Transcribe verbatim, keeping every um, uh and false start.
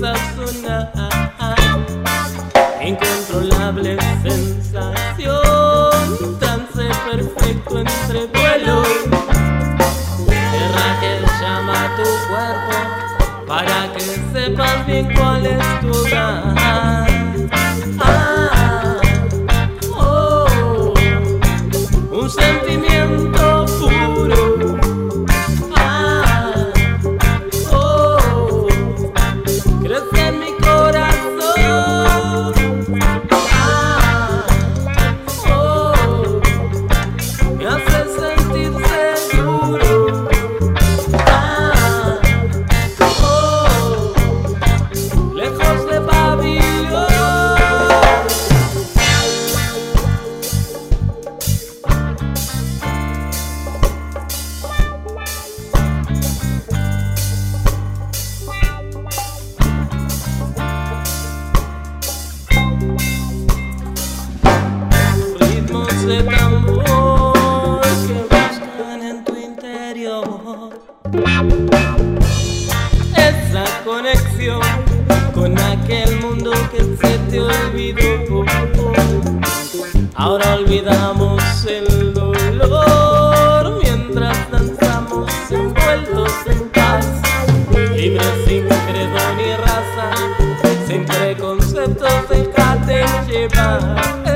a sonar. Incontrolable sensación, trance perfecto entre vuelos. Tierra que llama a tu cuerpo para que sepas bien cuál es tu hogar. Ah, oh, un sentimiento puro. Ah, oh, crece en mi corazón. Ah, oh, me hace sentir seguro. Ah, oh, lejos de Babilón. Ritmos de tambor que buscan en tu interior esa conexión con aquel mundo que se te olvidó. Ahora olvidamos el dolor mientras danzamos envueltos en paz, libres sin credo ni raza, sin preconceptos, déjate llevar.